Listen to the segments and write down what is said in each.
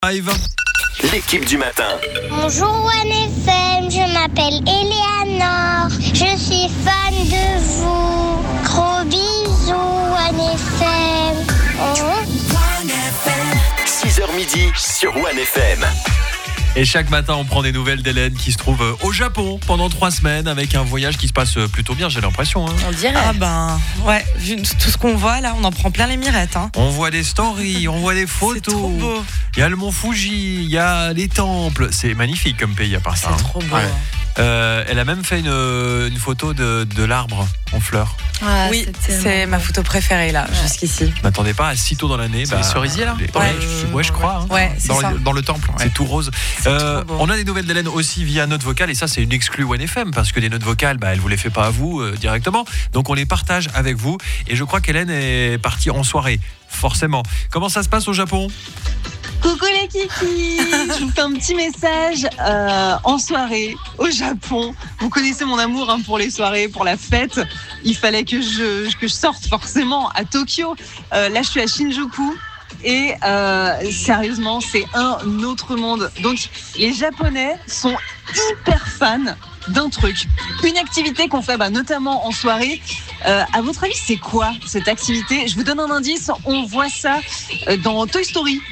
Live. L'équipe du matin. Bonjour OneFM, je m'appelle Eleanor, je suis fan de vous. Gros bisous OneFM. 6h midi sur OneFM. Et chaque matin, on prend des nouvelles d'Hélène qui se trouve au Japon pendant 3 semaines avec un voyage qui se passe plutôt bien, j'ai l'impression. On dirait. Ah ben, ouais, vu tout ce qu'on voit là, on en prend plein les mirettes. On voit des stories, on voit des photos. C'est trop beau. Il y a le mont Fuji, il y a les temples. C'est magnifique comme pays à part ça. C'est trop beau. Ouais. Elle a même fait une photo de l'arbre en fleurs. Ah, Oui, c'est ma photo préférée là, jusqu'ici. Je m'attendais pas à si tôt dans l'année. C'est les cerisiers là Ouais, je crois. Ouais, c'est ça. Dans le temple. Ouais. C'est tout rose. trop beau. On a des nouvelles d'Hélène aussi via note vocale et ça c'est une exclue OneFM parce que des notes vocales, elle vous les fait pas à vous directement. Donc on les partage avec vous et je crois qu'Hélène est partie en soirée, forcément. Comment ça se passe au Japon ? Coucou les kikis, je vous fais un petit message en soirée au Japon. Vous connaissez mon amour pour les soirées, pour la fête. Il fallait que je sorte forcément à Tokyo. Là, je suis à Shinjuku. Et sérieusement, c'est un autre monde. Donc, les Japonais sont hyper fans d'un truc. Une activité qu'on fait notamment en soirée. À votre avis, c'est quoi cette activité ? Je vous donne un indice. On voit ça dans Toy Story.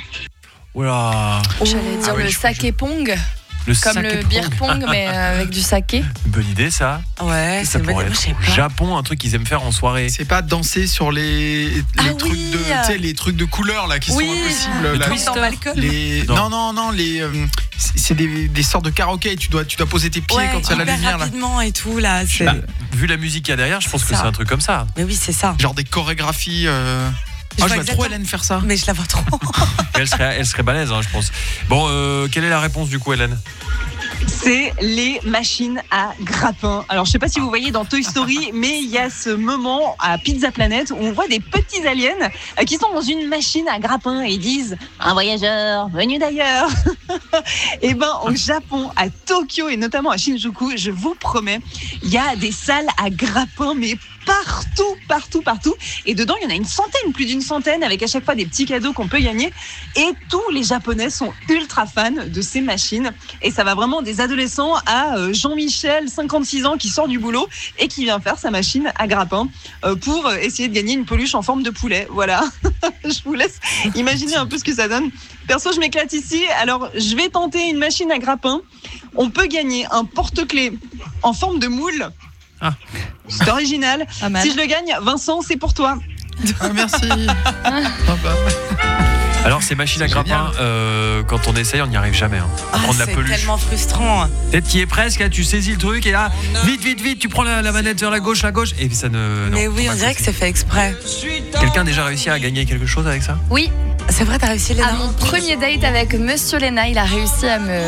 Oula. J'allais dire le saké pong, comme le saké beer pong. pong, mais avec du saké. Bonne idée ça. Ouais, Ça c'est pourrait bon. être au Japon, un truc qu'ils aiment faire en soirée. C'est pas danser sur les trucs oui. de, tu sais, les trucs de couleur là qui sont impossibles. Le là. twist. Sans alcool. Non, les c'est des sortes de karaoké. Tu dois poser tes pieds quand il y a la hyper lumière là. rapidement et tout là. C'est... Vu la musique qu'il y a derrière, je pense que ça. c'est un truc comme ça. Mais oui, c'est ça. Genre des chorégraphies. Je je vois vois trop exactement. Hélène faire ça. Mais je la vois trop. Elle serait balèze, je pense. Bon, quelle est la réponse du coup, Hélène ? C'est les machines à grappin. Alors, je sais pas si vous voyez dans Toy Story, mais il y a ce moment à Pizza Planet où on voit des petits aliens qui sont dans une machine à grappin et ils disent « Un voyageur venu d'ailleurs !» Et au Japon, à Tokyo et notamment à Shinjuku, je vous promets, il y a des salles à grappin, mais partout. Et dedans, il y en a plus d'une centaine, avec à chaque fois des petits cadeaux qu'on peut gagner. Et tous les Japonais sont ultra fans de ces machines. Et ça va vraiment des adolescents à Jean-Michel, 56 ans, qui sort du boulot et qui vient faire sa machine à grappin pour essayer de gagner une peluche en forme de poulet. Voilà. Je vous laisse imaginer un peu ce que ça donne. Perso, je m'éclate ici. Alors, je vais tenter une machine à grappin. On peut gagner un porte-clés en forme de moule. Ah. C'est original. Si je le gagne, Vincent, c'est pour toi. Ah, merci. Sympa. Alors ces machines à grappin, quand on essaye, on n'y arrive jamais. Prendre la c'est peluche. tellement frustrant. Peut-être qu'il est presque, tu saisis le truc et là, vite, tu prends la manette vers la gauche, et puis ça ne. Mais non, oui, pas on dirait que c'est fait exprès. Quelqu'un a déjà réussi à gagner quelque chose avec ça ? Oui, C'est vrai, t'as réussi les à mon premier date avec Monsieur Léna, il a réussi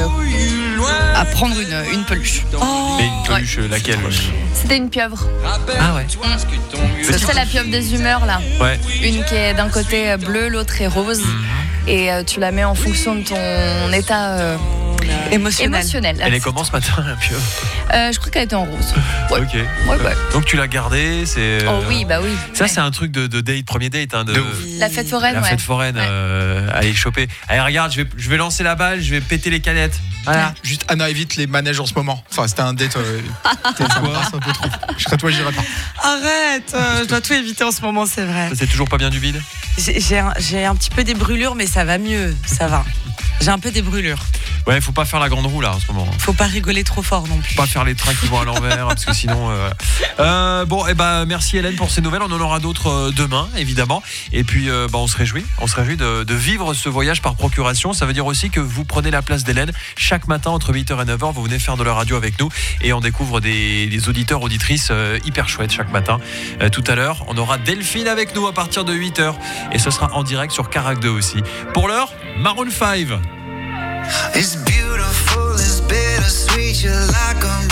à prendre une peluche. Mais une peluche, laquelle ? C'était une pieuvre. Ah ouais. C'est la pieuvre des humeurs là. Ouais. Une qui est d'un côté bleu, l'autre est rose. Et tu la mets en fonction de ton état émotionnel. Elle est comment ce matin, la pieuvre ? Je crois qu'elle était en rose. Ouais. Ok. Ouais. Donc tu l'as gardée, c'est. Oh oui, bah oui. Ça, c'est un truc de date, premier date. De ouf. La fête foraine, La fête foraine, aller choper. Allez, regarde, je vais lancer la balle, je vais péter les canettes. Voilà. Juste Anna évite les manèges en ce moment. Enfin, c'était un date. C'est un peu trop. Je serais toi, j'irais pas. Arrête, je dois tout éviter en ce moment, c'est vrai. Ça, c'est toujours pas bien du bide ? J'ai un petit peu des brûlures, mais ça va mieux, ça va. J'ai un peu des brûlures. Ouais, faut pas faire la grande roue là en ce moment. Faut pas rigoler trop fort non plus. Pas faire les trains qui vont à l'envers parce que sinon merci Hélène pour ces nouvelles, on en aura d'autres demain évidemment et puis on se réjouit de vivre ce voyage par procuration. Ça veut dire aussi que vous prenez la place d'Hélène chaque matin entre 8h et 9h, vous venez faire de la radio avec nous et on découvre des auditeurs auditrices hyper chouettes chaque matin. Tout à l'heure on aura Delphine avec nous à partir de 8h et ce sera en direct sur Carac 2 aussi. Pour l'heure, Maroon 5. It's beautiful, it's bittersweet, you're like a